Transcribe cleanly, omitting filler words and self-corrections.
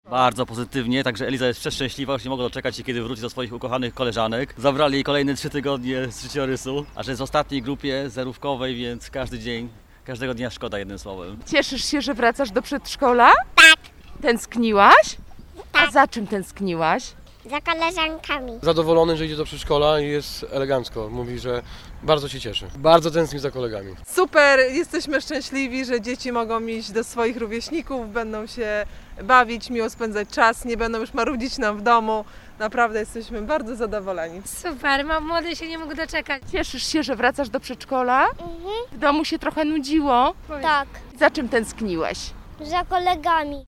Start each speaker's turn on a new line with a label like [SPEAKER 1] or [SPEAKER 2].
[SPEAKER 1] Bardzo pozytywnie, także Eliza jest przeszczęśliwa, już nie mogła doczekać się, kiedy wróci do swoich ukochanych koleżanek. Zabrali jej kolejne 3 tygodnie z życiorysu, a że jest w ostatniej grupie zerówkowej, więc każdy dzień, każdego dnia szkoda, jednym słowem.
[SPEAKER 2] Cieszysz się, że wracasz do przedszkola?
[SPEAKER 3] Tak,
[SPEAKER 2] Tęskniłaś? A za czym tęskniłaś?
[SPEAKER 3] za koleżankami.
[SPEAKER 4] Zadowolony, że idzie do przedszkola i jest elegancko. Mówi, że bardzo się cieszy. Bardzo tęskni za kolegami.
[SPEAKER 5] Super, jesteśmy szczęśliwi, że dzieci mogą iść do swoich rówieśników, będą się bawić, miło spędzać czas, nie będą już marudzić nam w domu. Naprawdę jesteśmy bardzo zadowoleni.
[SPEAKER 6] Super, młody się nie mógł doczekać.
[SPEAKER 2] Cieszysz się, że wracasz do przedszkola?
[SPEAKER 3] Mhm.
[SPEAKER 2] W domu się trochę nudziło?
[SPEAKER 3] Tak,
[SPEAKER 2] Za czym tęskniłeś?
[SPEAKER 3] za kolegami.